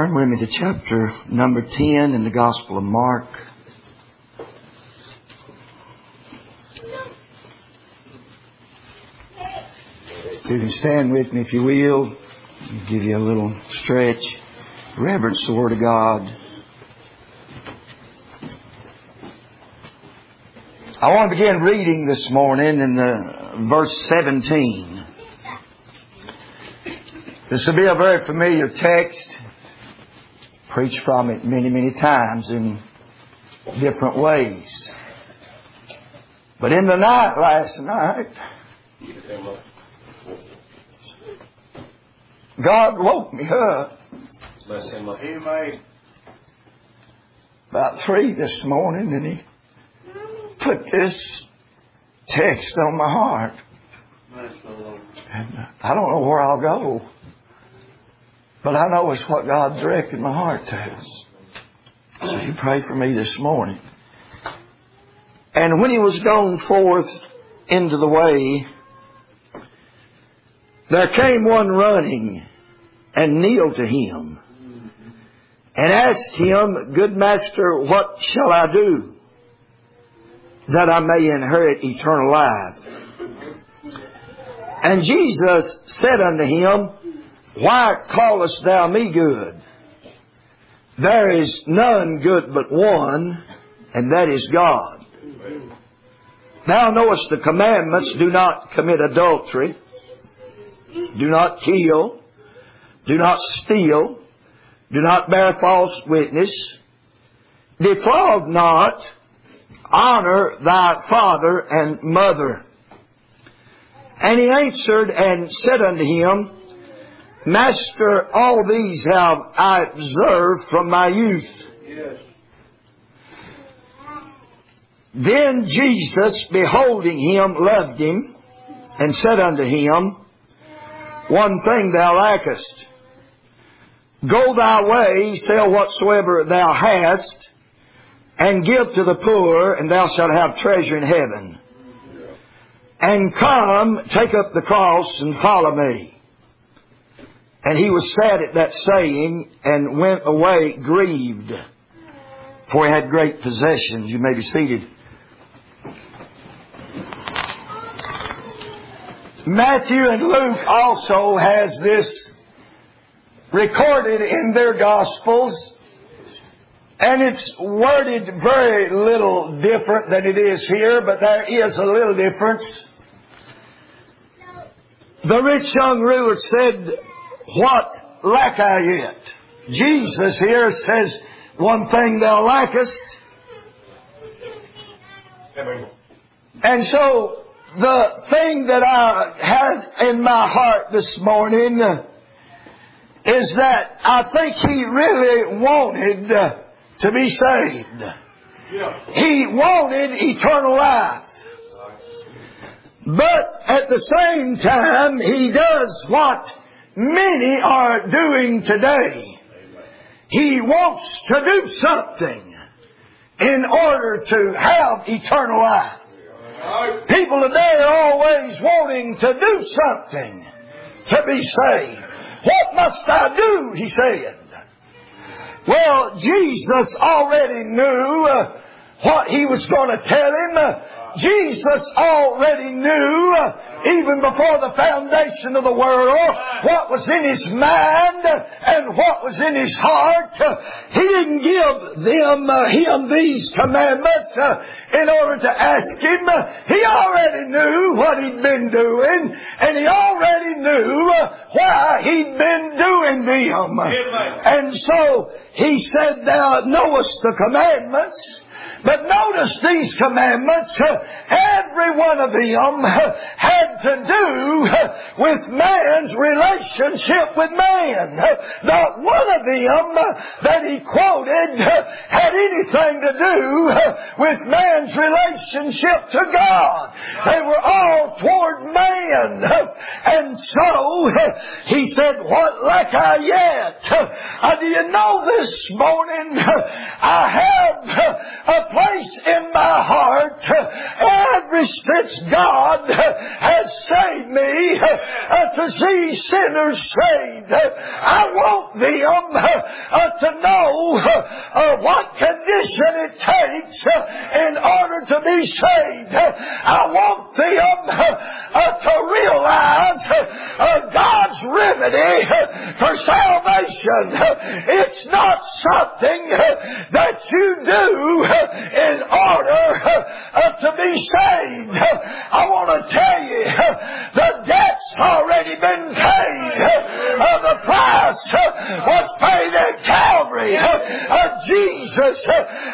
Turn with me to chapter number 10 in the Gospel of Mark. You can stand with me if you will. I'll give you a little stretch. Reverence the Word of God. I want to begin reading this morning in verse 17. This will be a very familiar text. Preached from it many, many times in different ways. But in the night last night, God woke me up about 3 this morning, and He put this text on my heart. And I don't know where I'll go, but I know it's what God's directed my heart to. So you pray for me this morning. And when He was gone forth into the way, there came one running and kneeled to Him and asked Him, Good Master, what shall I do that I may inherit eternal life? And Jesus said unto him, Why callest thou me good? There is none good but one, and that is God. Thou knowest the commandments: do not commit adultery, do not kill, do not steal, do not bear false witness, defraud not, honor thy father and mother. And he answered and said unto him, Master, all these have I observed from my youth. Yes. Then Jesus, beholding him, loved him, and said unto him, One thing thou lackest. Go thy way, sell whatsoever thou hast, and give to the poor, and thou shalt have treasure in heaven. And come, take up the cross, and follow me. And he was sad at that saying, and went away grieved, for he had great possessions. You may be seated. Matthew and Luke also has this recorded in their Gospels, and it's worded very little different than it is here, but there is a little difference. The rich young ruler said, What lack I yet? Jesus here says, One thing thou lackest. And so, the thing that I had in my heart this morning is that I think he really wanted to be saved. He wanted eternal life. But at the same time, he does what many are doing today. He wants to do something in order to have eternal life. People today are always wanting to do something to be saved. What must I do? He said. Well, Jesus already knew what he was going to tell him. Jesus already knew, even before the foundation of the world, what was in his mind and what was in his heart. He didn't give him these commandments in order to ask him. He already knew what he'd been doing, and he already knew why he'd been doing them. And so he said, Thou knowest the commandments. But notice these commandments, every one of them had to do with man's relationship with man. Not one of them that he quoted had anything to do with man's relationship to God. They were all toward man. And so he said, what lack I yet? Do you know this morning I have a place in my heart ever since God has saved me to see sinners saved. I want them to know what condition it takes in order to be saved. I want them to realize God's remedy for salvation. It's not something that you do in order to be saved. I want to tell you, the debt's already been paid. The price was paid at Calvary. Jesus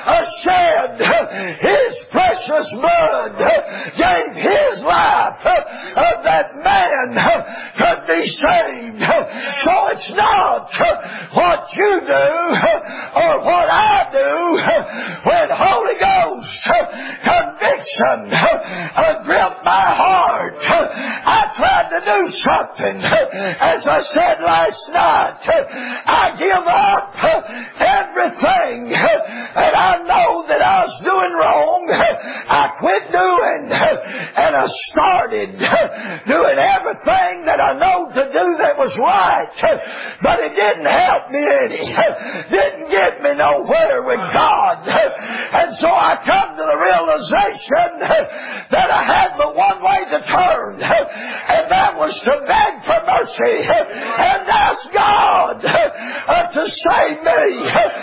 shed His precious blood, gave His life that man could be saved. So it's not what you do or what I do. When Holy Ghost conviction gripped my heart, I tried to do something. As I said last night, I give up everything that I know that I was doing wrong. I quit doing, and I started doing everything that I know to do that was right. But it didn't help me any. Didn't get me nowhere with God. And so I come to the realization that I had but one way to turn, and that was to beg for mercy and ask God to save me,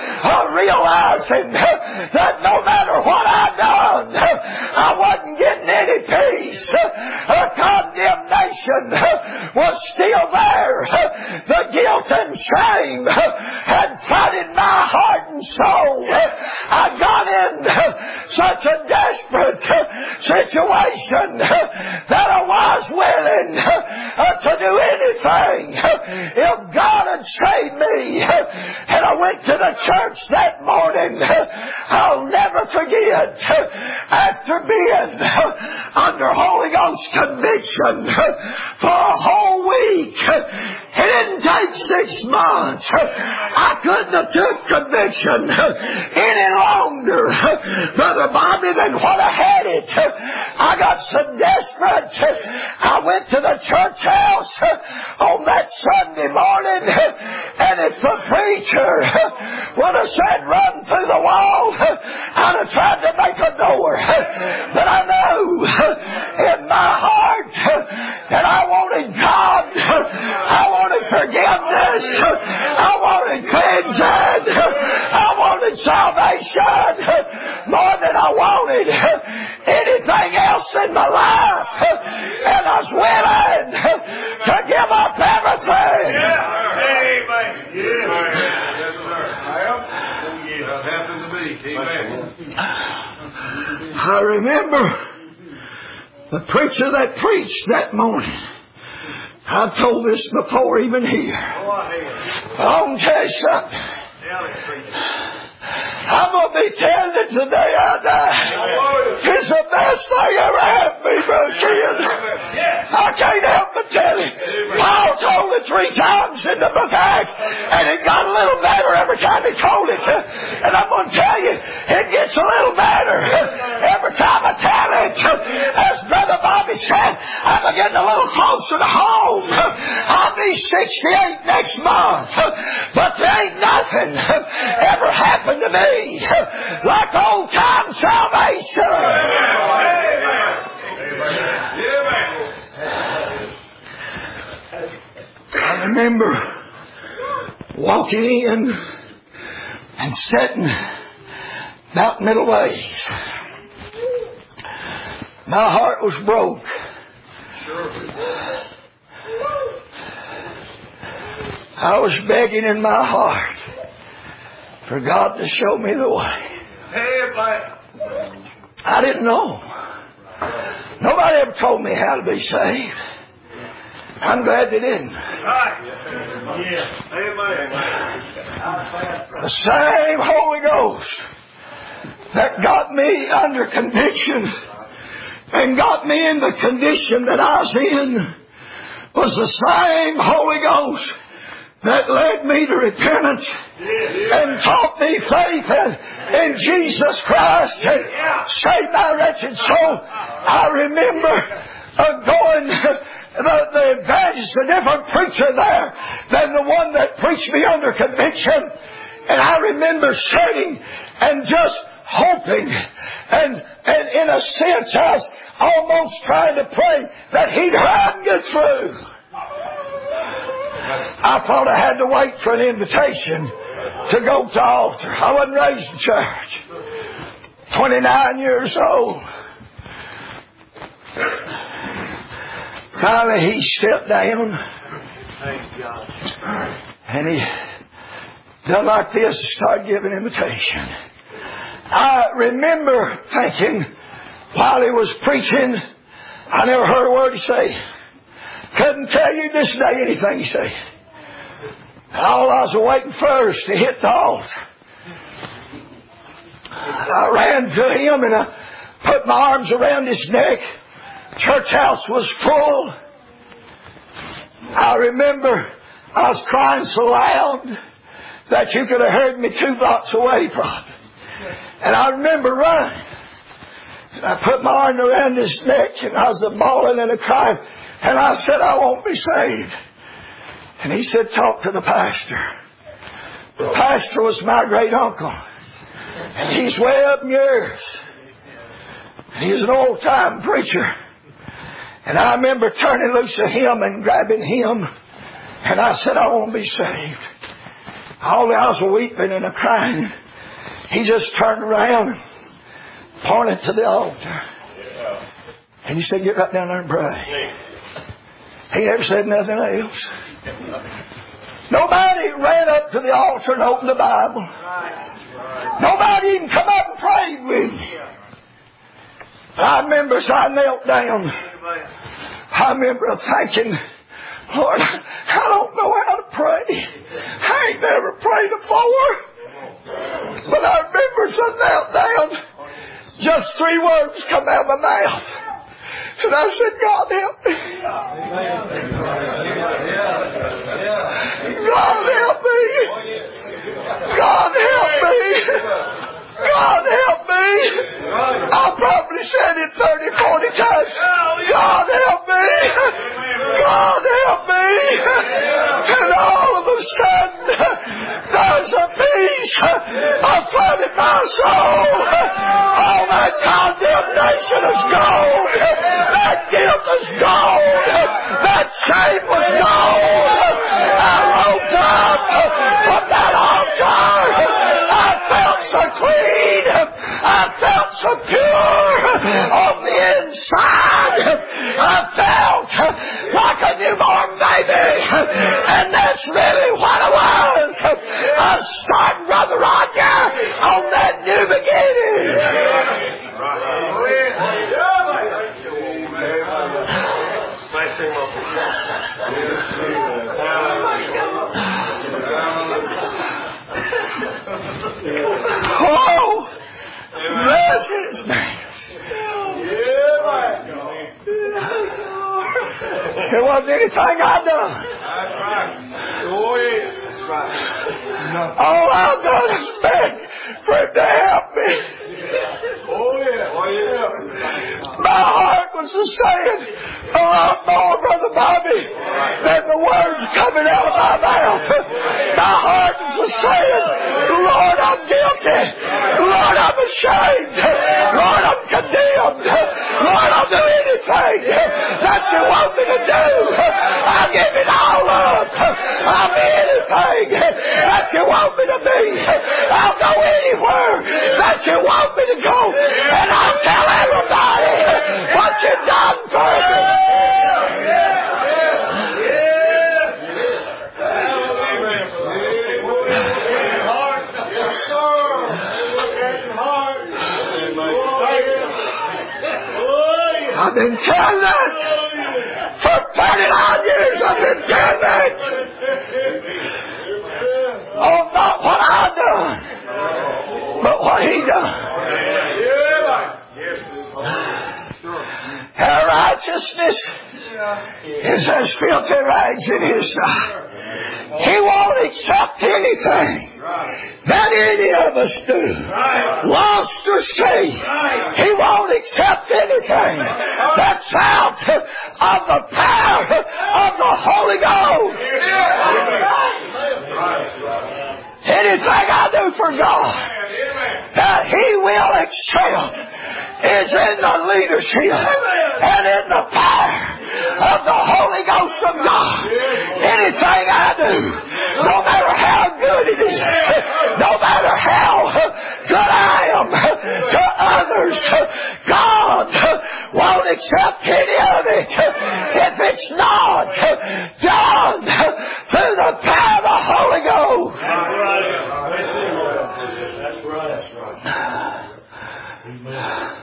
realizing that no matter what I'd done, I wasn't getting any peace. Condemnation was still there. The guilt and shame had flooded my heart and soul. I got in such a desperate situation that I was willing to do anything if God had saved me. And I went to the church that morning. I'll never forget, after being under Holy Ghost conviction for a whole week, it didn't take 6 months. I couldn't have took conviction any longer, Brother Bobby, than what I had it. I got so desperate, I went to the church house on that Sunday morning, and if the preacher would have said run through the wall, I'd have tried to make a door. But I knew in my heart that I wanted God. I wanted forgiveness. I wanted cleansing. I wanted salvation more than I wanted anything else in my life. And I was willing to give up everything. Amen. Yes, sir. That happened to me. Amen. I remember the preacher that preached that morning. I told this before even here. I'm going to tell you something. I'm going to be telling it the day I die. It's the best thing ever happened to me, Brother Ken. I can't help but tell it. Paul told it 3 times in the book of Acts, and it got a little better every time he told it. And I'm going to tell you, it gets a little better every time I tell it. As Brother Bobby said, I'm getting a little closer to home. I'll be 68 next month. But there ain't nothing ever happened to me like old time salvation. I remember walking in and sitting about middle ways. My heart was broke. I was begging in my heart for God to show me the way. I didn't know. Nobody ever told me how to be saved. I'm glad they didn't. The same Holy Ghost that got me under conviction and got me in the condition that I was in was the same Holy Ghost that led me to repentance and taught me faith in Jesus Christ and saved my wretched soul. I remember going, the evangelist, a different preacher there than the one that preached me under conviction. And I remember sitting and just hoping, and in a sense I was almost trying to pray that he'd hurry and get through. I thought I had to wait for an invitation to go to the altar. I wasn't raised in church. 29 years old. Finally he stepped down. And he done like this and started giving invitation. I remember thinking while he was preaching, I never heard a word he say. Couldn't tell you this day anything he said. All I was waiting for is to hit the altar. I ran to him and I put my arms around his neck. Church house was full. I remember I was crying so loud that you could have heard me 2 blocks away probably. And I remember running. And I put my arm around his neck and I was bawling and crying. And I said, I won't be saved. And he said, talk to the pastor. The pastor was my great uncle. And he's way up in years. And he's an old time preacher. And I remember turning loose of him and grabbing him. And I said, I won't be saved. All I was weeping and crying. He just turned around and pointed to the altar. And he said, get right down there and pray. He never said nothing else. Nobody ran up to the altar and opened the Bible. Nobody even come up and prayed with me. I remember as I knelt down, I remember thinking, Lord, I don't know how to pray. I ain't never prayed before. But I remember as I knelt down, just 3 words come out of my mouth. And I said, God help me. God help me. God help me. God help me. I probably said it 30, 40 times. God help me. God help me. And all of a sudden, there's a peace flooded my soul. All that condemnation is gone. That guilt is gone. That shame was gone. I rose up from that altar. I felt so clean. I felt so pure on the inside. I felt like a newborn baby. And that's really what I was. I started Brother Roger on that new beginning. Oh, bless His name. It wasn't anything I done. All I've done is beg for Him to help me. My heart was saying a lot more, Brother Bobby, than the words coming out of my mouth. My heart was saying, Lord, I'm guilty. Lord, I'm ashamed. Lord, I'm condemned. Lord, I'll do anything that you want me to do. I'll give it all up. I'll be anything that you want me to be. I'll go anywhere that you want me to go. And I'll tell everybody what you've done for me. I've been telling that for 39 years. I've been telling that. Oh, not what I done, but what He done. Here I righteousness is as filthy rags in His sight. He won't accept anything that any of us do, lost or saved. He won't accept anything that's out of the power of the Holy Ghost. Anything I do for God that He will accept is in the leadership and in the power of the Holy Ghost of God. Anything I do, no matter how good it is, no matter how good I am to others, God won't accept any of it if it's not done through the power of the Holy Ghost. That's right. Amen.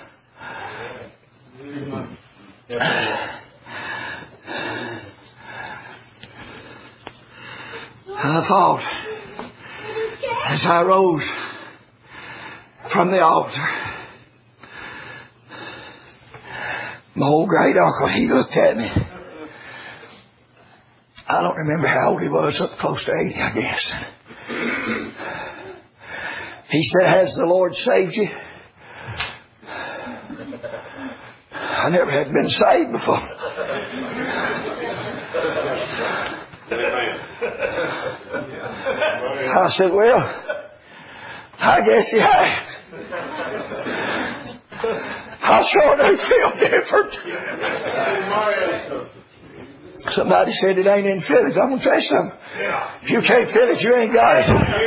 I thought as I rose from the altar, my old great uncle, he looked at me. I don't remember how old he was, up close to 80, I guess. He said, "Has the Lord saved you?" I never had been saved before. I said, "Well, I guess He has." I sure do feel different. Somebody said it ain't in feelings. I'm going to tell you something. If you can't feel it, you ain't got it.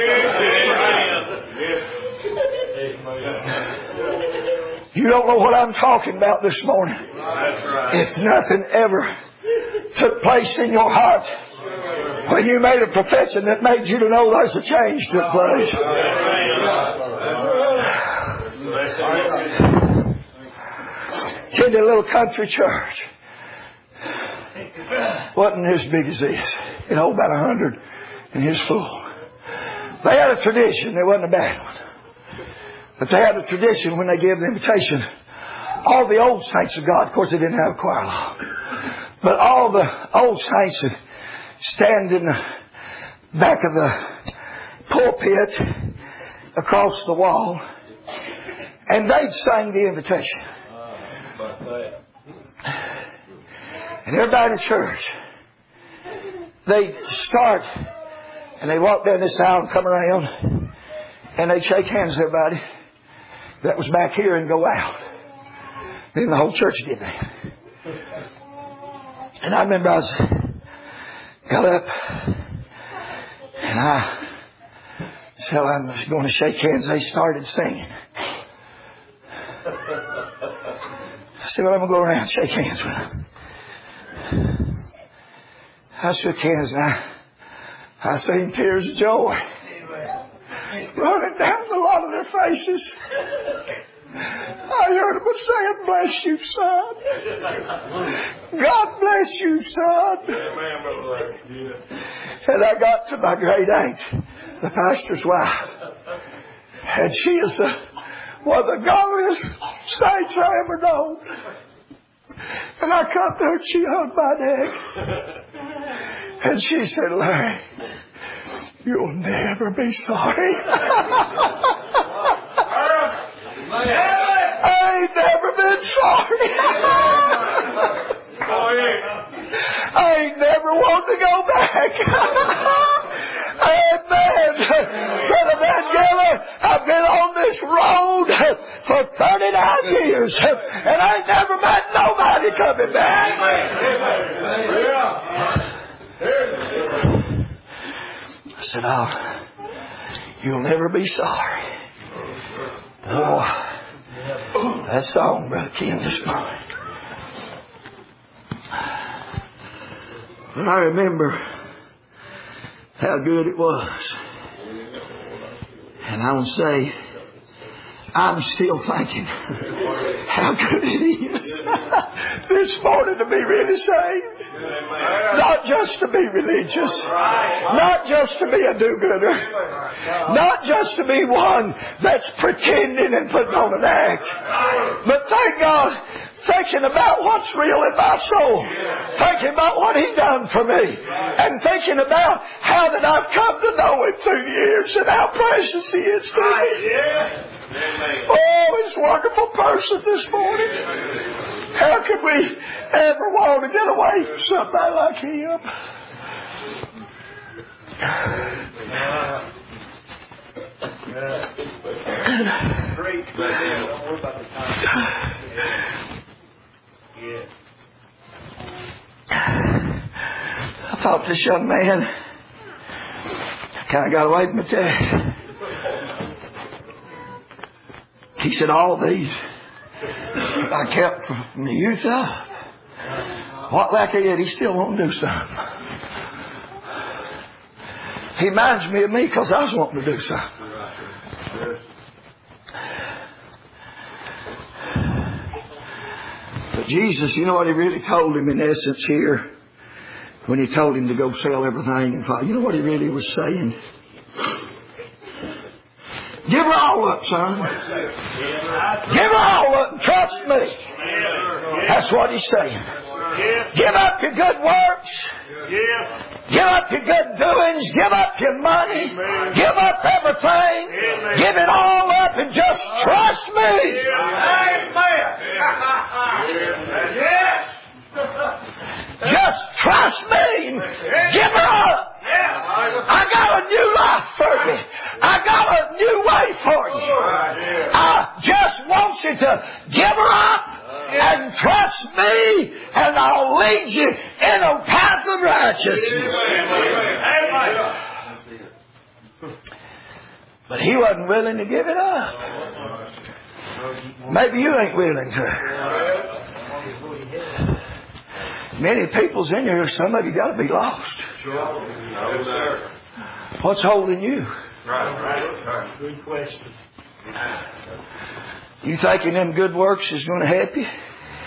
You don't know what I'm talking about this morning. If nothing ever took place in your heart when you made a profession that made you to know there's a change took place. Attended a little country church. Wasn't as big as this. You know, about 100 in his full. They had a tradition. It wasn't a bad one. But they had a tradition when they gave the invitation. All the old saints of God, of course they didn't have a choir long, but all the old saints would stand in the back of the pulpit across the wall, and they'd sing the invitation. And everybody in church, they'd start, and they'd walk down this aisle and come around, and they'd shake hands with everybody that was back here and go out. Then the whole church did that. And I remember I got up and I said, "I'm just going to shake hands." They started singing. I said, "Well, I'm going to go around and shake hands with them." I shook hands and I seen tears of joy running down a lot of their faces. I heard them saying, "Bless you, son. God bless you, son." And I got to my great aunt, the pastor's wife. And she is one of the godliest saints I ever known. And I come to her, she hugged my neck. And she said, "Larry, you'll never be sorry." I ain't never been sorry. I ain't never wanted to go back. Amen. Brother Van Geller, I've been on this road for 39 years, and I ain't never met nobody coming back. I said, "Oh, you'll never be sorry." Oh, that song, Brother Ken, this morning. But I remember how good it was. And I would say, I'm still thinking how good it is this morning to be really saved. Not just to be religious. Not just to be a do-gooder. Not just to be one that's pretending and putting on an act. But thank God, thinking about what's real in my soul. Thinking about what He done for me. And thinking about how that I've come to know Him through the years and how precious He is to me. Oh, He's a wonderful person this morning. How could we ever want to get away from somebody like Him? I thought this young man kind of got away from it there. He said, all these I kept from the youth up. What like he did, he still won't do something. He reminds me of me because I was wanting to do something. But Jesus, you know what He really told him in essence here? When He told him to go sell everything and follow. You know what He really was saying? Give her all up, son. Give her all up and trust me. That's what He's saying. Give up your good works. Give up your good doings. Give up your money. Give up everything. Give it all up and just trust me. Just trust me. Give her up. I got a new life for you. I got a new way for you. I just want you to give her up and trust me, and I'll lead you in a path of righteousness. But he wasn't willing to give it up. Maybe you ain't willing to. Many people's in here, some of you got to be lost. What's holding you? Good question. You thinking them good works is going to help you?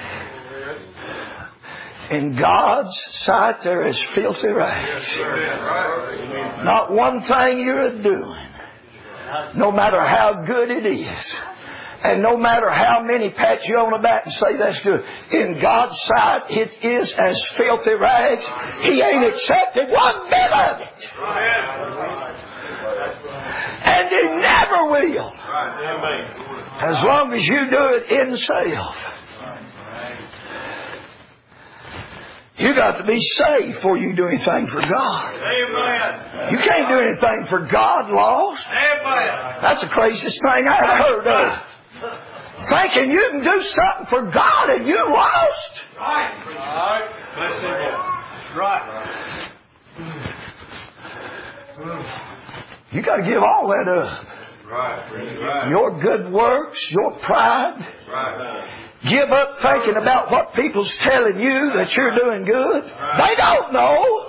In God's sight, they're as filthy rags. Not one thing you're doing, no matter how good it is, and no matter how many pat you on the back and say that's good, in God's sight, it is as filthy rags. He ain't accepted one bit of it. And He never will. As long as you do it in self. You got to be saved before you do anything for God. You can't do anything for God lost. That's the craziest thing I ever heard of. Thinking you can do something for God and you're lost. You got to give all that up. Your good works, your pride. Give up thinking about what people's telling you that you're doing good. They don't know.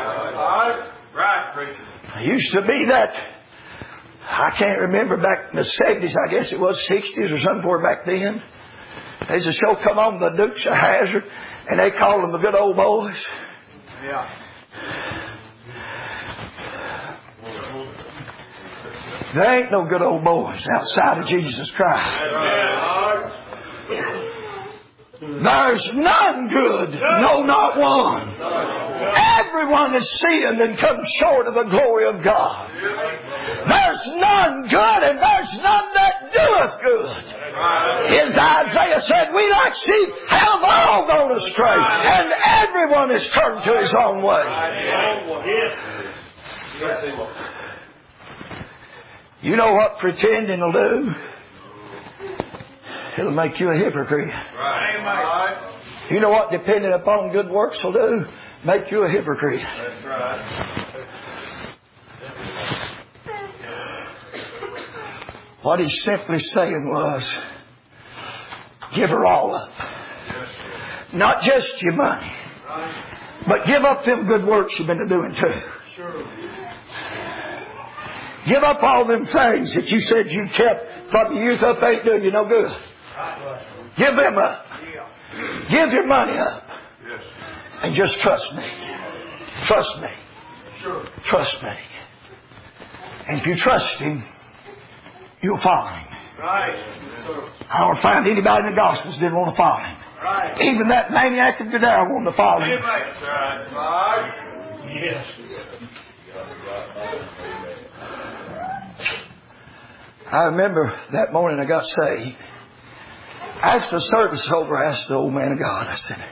I used to be that. I can't remember back in the 70s, I guess it was 60s or somewhere back then. There's a show come on, the Dukes of Hazzard, and they called them the good old boys. Yeah. There ain't no good old boys outside of Jesus Christ. There's none good, no, not one. Everyone is sinned and come short of the glory of God. There's none good and there's none that doeth good. As Isaiah said, we like sheep have all gone astray, and everyone is turned to his own way. You know what pretending will do? It'll make you a hypocrite. You know what depending upon good works will do? Make you a hypocrite. That's right. What He's simply saying was, give her all up. Not just your money, but give up them good works you've been doing too. Give up all them things that you said you kept from your youth up ain't doing you no good. Give them up. Give your money up. And just trust me. Trust me. Trust me. And if you trust Him, you'll follow Him. I don't find anybody in the Gospels didn't want to follow Him. Right. Even that maniac of Gadara wanted to follow him. That's right. Yes. I remember that morning I got saved. After the service was over, I asked the old man of God, I said,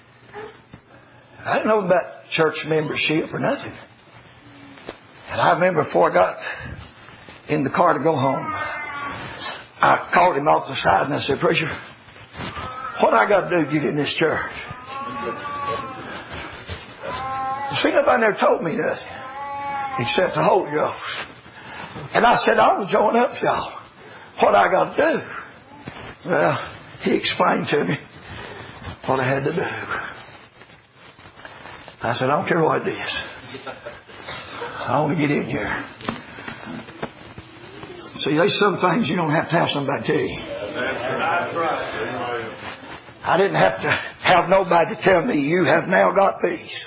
I didn't know about church membership or nothing. And I remember before I got in the car to go home, I called him off the side and I said, Preacher, what I got to do to get in this church? See, nobody never told me nothing except the Holy Ghost. And I said, I want to join up, y'all. What I got to do? Well, he explained to me what I had to do. I said, I don't care what it is. I want to get in here. See, there's some things you don't have to have somebody tell you. I didn't have to have nobody tell me, you have now got peace.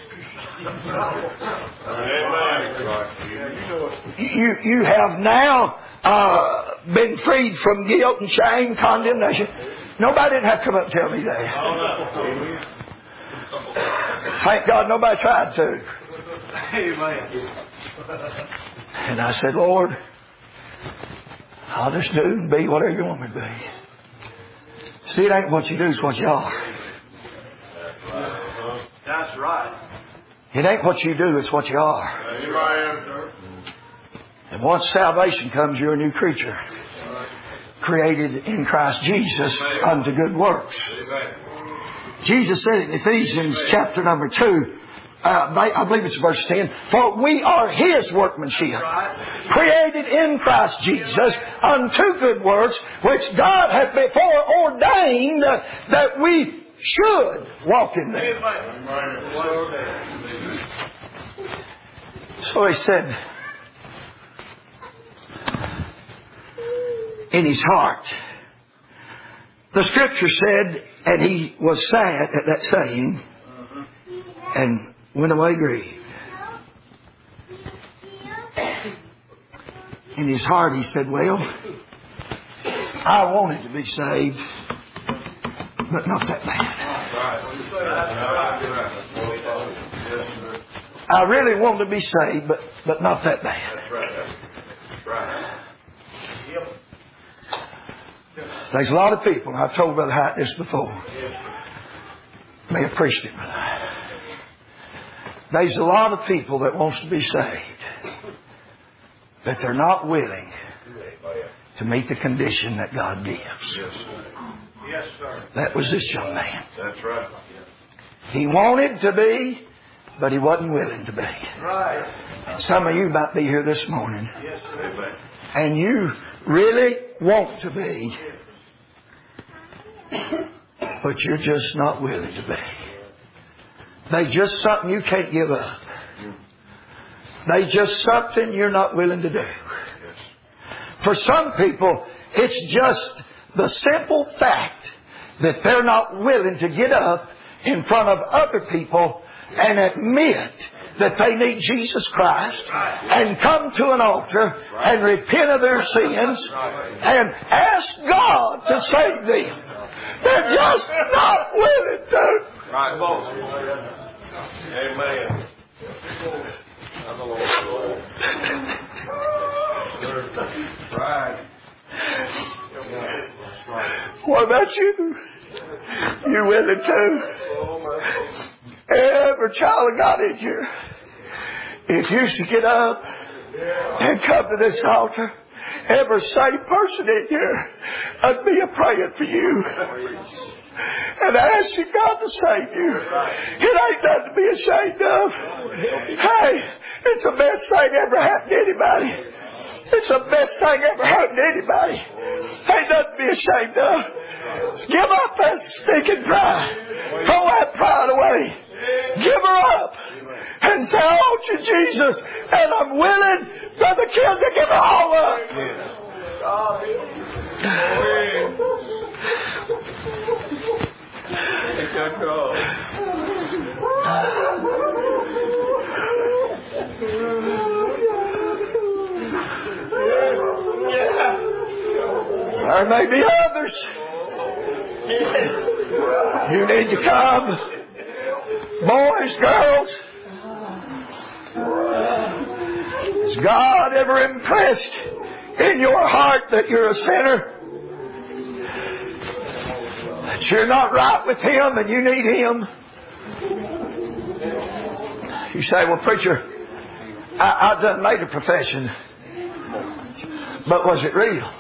You have now been freed from guilt and shame, condemnation. Nobody didn't have to come up and tell me that. Thank God nobody tried to. And I said, Lord, I'll just do and be whatever you want me to be. See, it ain't what you do, it's what you are. That's right. It ain't what you do, it's what you are. And once salvation comes, you're a new creature. Created in Christ Jesus unto good works. Jesus said in Ephesians chapter number 2, I believe it's verse 10, for we are His workmanship, created in Christ Jesus unto good works, which God hath before ordained that we should walk in them. So he said, in his heart, the Scripture said, and he was sad at that saying, and went away grieved. In his heart he said, well, I wanted to be saved, but not that bad. I really wanted to be saved, but not that bad. There's a lot of people, and I've told Brother Hyatt this before, may have preached it, Brother. There's a lot of people that wants to be saved, but they're not willing to meet the condition that God gives. Yes, sir. That was this young man. That's right. He wanted to be, but he wasn't willing to be. Right. And some of you might be here this morning, Yes, sir. and you really want to be, but you're just not willing to be. There's just something you can't give up. There's just something you're not willing to do. For some people, it's just the simple fact that they're not willing to get up in front of other people and admit that they need Jesus Christ and come to an altar and repent of their sins and ask God to save them. They're just not willing to. Right, folks. Amen. Right. What about you? You willing to? Every child of God in here, if you should get up and come to this altar, every saved person in here, I'd be praying for you and asking God to save you. It ain't nothing to be ashamed of. Hey, it's the best thing ever happened to anybody. It's the best thing ever happened to anybody. Ain't nothing to be ashamed of. Give up that stinking pride. Throw that pride away. Give her up. And say, I want you, Jesus. And I'm willing, Brother Kim, to give her all up. There may be others You need to come. Boys, girls. Has God ever impressed in your heart that you're a sinner? That you're not right with Him and you need Him? You say, well, preacher, I done made a profession. But was it real?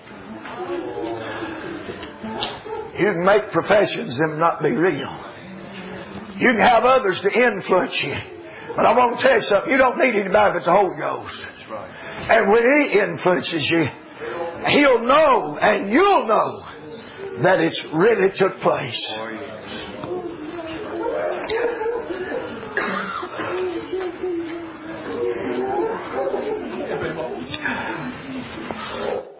You can make professions and not be real. You can have others to influence you. But I want to tell you something. You don't need anybody but the Holy Ghost. That's right. And when He influences you, He'll know and you'll know that it's really took place.